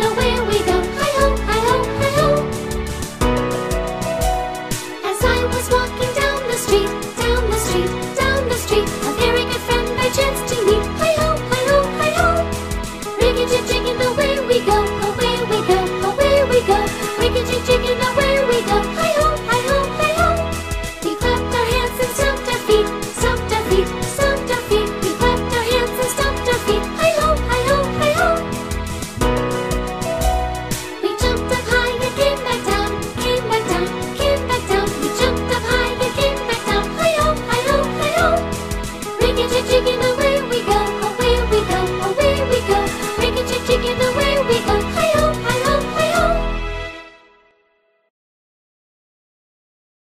jigging, away we go. Hi-ho, hi-ho, hi-ho. As I was walking down the street, down the street, down the street, a very good friend I chanced to meet. Hi-ho, hi-ho, hi-ho. Rigging, jigging, away we go, away we go, away we go. Rigging, jigging,